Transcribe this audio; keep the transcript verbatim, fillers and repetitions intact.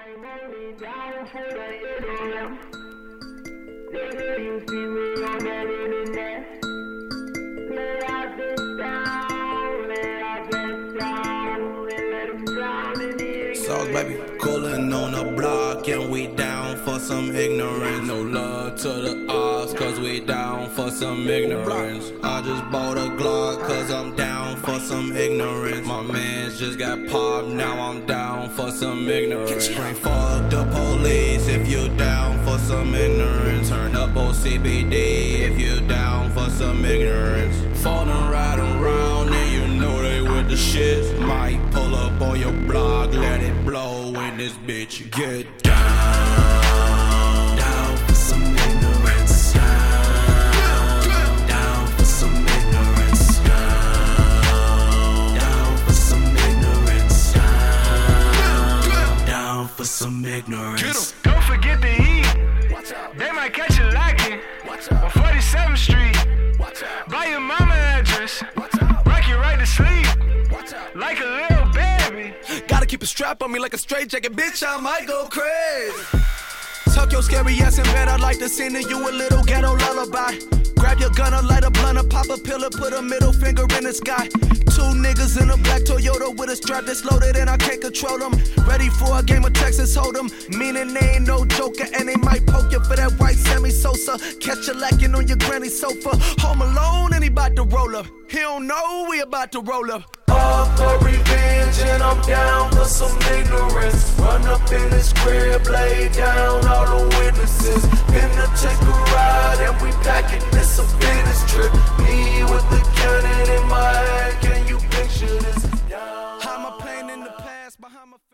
I'm only down for the internet. Nigga, you see me on that internet. Lay out this down, lay out that down, and let him drown in the ignorance. Sauce, baby. Coolin' on the block, and we down for some ignorance. No love to the odds, cause we down for some ignorance. I just bought a Glock, cause I'm down for some ignorance. My mans just got popped, now I'm down for some ignorance. Bring fuck the police if you down for some ignorance. Turn up on C B D if you down for some ignorance. Falling right around and you know they with the shit. Might pull up on your block, let it blow in this bitch. Get down, down for some ignorance. Down, down for some ignorance. Down, down for some ignorance. Down, down for some ignorance. Don't forget to eat. They might catch you lacking on forty-seventh Street. Buy your mama address. Rock you right to sleep like a little baby. Gotta keep a strap on me like a straight jacket, bitch, I might go crazy. Tuck your scary ass in bed, I'd like to sing to you a little ghetto lullaby. Grab your gun, light a blunt, pop a pillar, put a middle finger in the sky. Two niggas in a black Toyota with a strap that's loaded and I can't control them. Ready for a game of Texas Hold'em, meaning they ain't no joker and they might poke you for that white Sammy Sosa. Catch you lacking on your granny sofa. Home alone and he bout to roll up. He don't know we about to roll up. All for revenge and I'm down for some ignorance. Run up in this crib, lay down all the witnesses. Finna take a ride and we packing this a business trip.